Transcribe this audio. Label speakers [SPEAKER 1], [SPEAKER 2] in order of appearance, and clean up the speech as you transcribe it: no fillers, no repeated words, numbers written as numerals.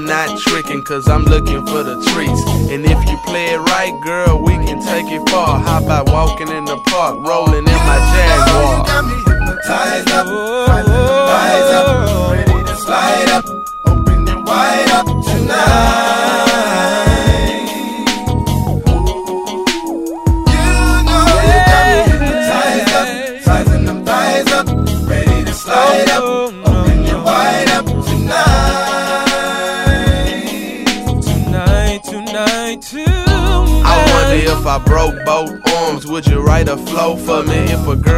[SPEAKER 1] not tricking, cause I'm looking for the treats. And if you play it right, girl, we can take it far. How about walking in the park, rolling in my Jaguar?
[SPEAKER 2] You got me hypnotized up, eyes up, ready to slide up, open it wide up tonight. You know you got me hypnotized up, sizing them thighs up, ready to slide up, open it wide up tonight.
[SPEAKER 1] I wonder if I broke both arms, would you write a flow for me? If a girl